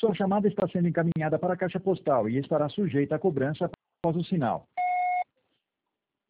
Sua chamada está sendo encaminhada para a caixa postal e estará sujeita a cobrança após o sinal.